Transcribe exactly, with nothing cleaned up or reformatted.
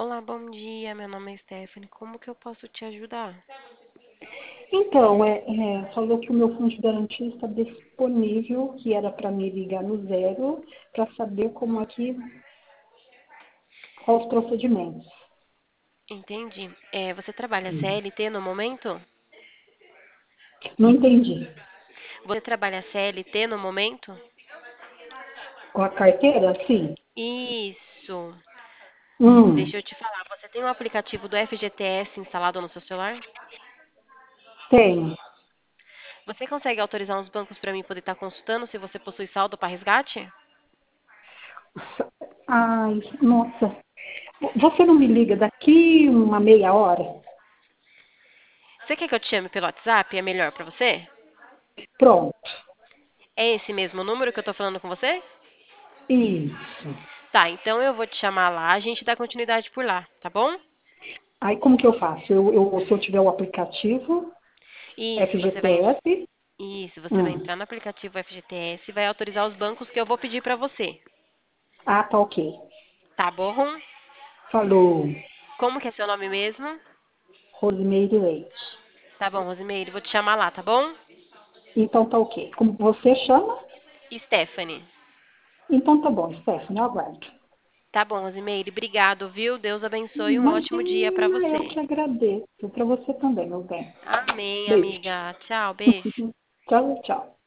Olá, bom dia. Meu nome é Stephanie. Como que eu posso te ajudar? Então, é, é, falou que o meu fundo de garantia está disponível, que era para me ligar no zero, para saber como aqui, quais os procedimentos. Entendi. É, você trabalha C L T no momento? Não entendi. Você trabalha C L T no momento? Com a carteira? Sim. Isso. Hum, Deixa eu te falar. Você tem o aplicativo do F G T S instalado no seu celular? tenho. Você consegue autorizar uns bancos para mim poder estar consultando se você possui saldo para resgate? Ai, nossa. Você não me liga daqui uma meia hora? Você quer que eu te chame pelo WhatsApp? É melhor para você? Pronto. É esse mesmo número que eu tô falando com você? Isso. Tá, então eu vou te chamar lá, a gente dá continuidade por lá, tá bom? Aí como que eu faço? Eu, eu- se eu tiver o aplicativo, Isso, você vai F G T S, Isso, você vai hum. entrar no aplicativo F G T S e vai autorizar os bancos que eu vou pedir para você. Ah, tá ok. Tá bom? Falou, Como que é seu nome mesmo? Rosimeire Leite. Tá bom, Rosimeire, vou te chamar lá, tá bom? Então tá ok. Como você chama? Stephanie. Então tá bom, Stephanie, eu aguardo. Tá bom, Rosimeire, obrigado, viu? Deus abençoe e um ótimo dia para Imagina, eu você. que agradeço. Para você também, meu bem. Amém, Beijo. amiga. Tchau, beijo. Tchau, tchau.